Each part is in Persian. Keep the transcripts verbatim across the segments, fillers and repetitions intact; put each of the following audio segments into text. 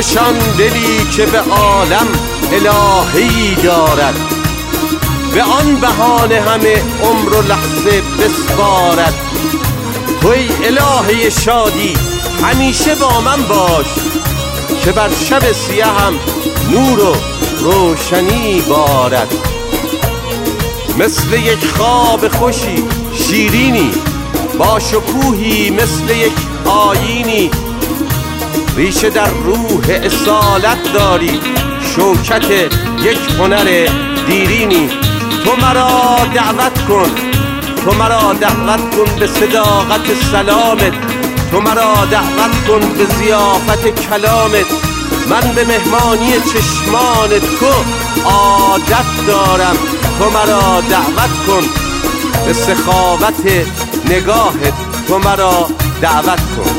خوشان دلی که به عالم الهی دارد، به آن بهانه همه عمر و لحظه بسپارد. توی الهه شادی همیشه با من باش، که بر شب سیاهم نور و روشنی بارد. مثل یک خواب خوشی شیرینی، با شکوهی مثل یک آیینی، ریشه در روح اصالت داری، شوکت یک هنر دیرینی. تو مرا دعوت کن، تو مرا دعوت کن به صداقت سلامت، تو مرا دعوت کن به ضیافت کلامت. من به مهمانی چشمان تو عادت دارم، تو مرا دعوت کن به سخاوت نگاهت، تو مرا دعوت کن.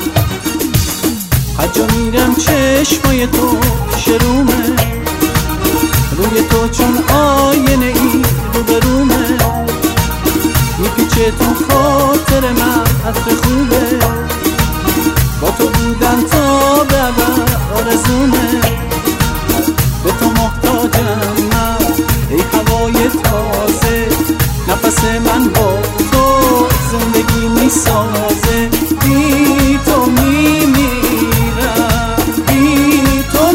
هر جا میرم چشمای تو شرومه، روی تو چون آینه ای رو برومه، میپیچه تو خاطر من عطر خوبه، با تو بودن تا به ابد آرزومه. به تو محتاجم من ای هوای تازه، نفس من با تو زندگی میسازه. بی تو میمیرم، بی تو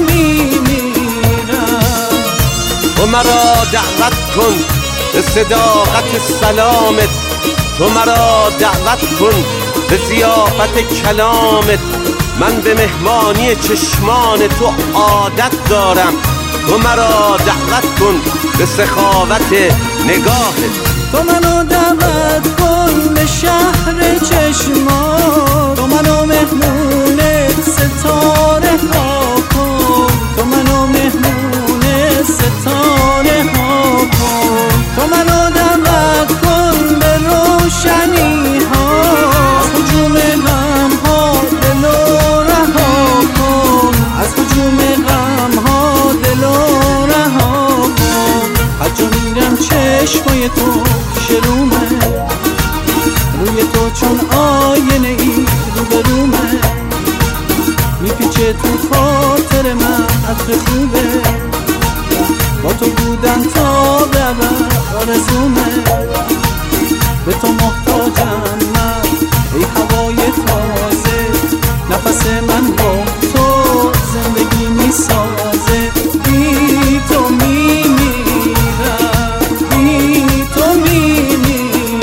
میمیرم. تو مرا دعوت کن به صداقت سلامت، تو مرا دعوت کن به ضیافت کلامت. من به مهمانی چشمان تو عادت دارم، تو مرا دعوت کن به سخاوت نگاهت. تو منو دعوت کن به شهر چشمان، تو منو مهمون ستاره ها کن، تو منو مهمون ستاره ها کن. تو منو دعوت کن به روشنی ها، از هجوم غم ها دل و رها کن، از هجوم غم ها دل و رها کن. هر جا میرم چشمای تو شرومه، روی تو چون آینه ای رو برومه، میپیچه تو خاطر من عطر خوبه، با تو بودن تا به ابد آرزومه. به تو محتاجم من ای هوای تازه، نفس من با تو زندگی میسازه. بی تو میمیرم، بی تو میمیرم.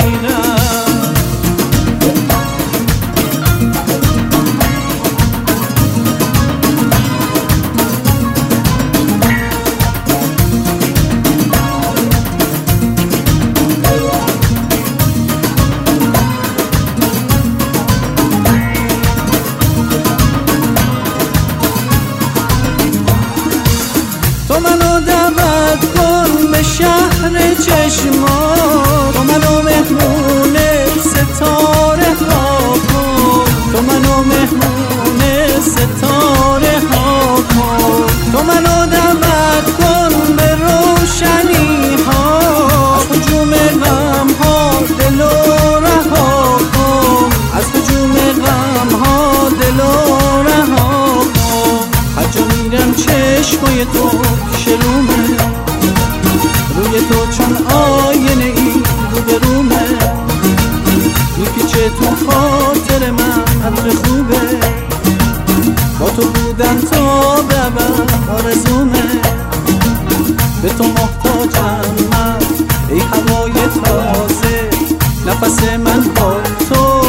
تو منو دعوت کن به شهر چشمان، تو منو مهمون ستاره ها کن، تو منو مهمون ستاره ها کن. تو منو دعوت کن به روشنی ها، از هجوم غم ها دل و رها کن، از هجوم غم ها دل و رها کن. هر جا میرم چشمای تو شرومه، روی تو چون آینه ای رو برومه، میپیچه تو خاطر من عطر خوبه، با تو بودن تا به ابد آرزومه. به تو محتاجم من ای هوای تازه، نفس من با تو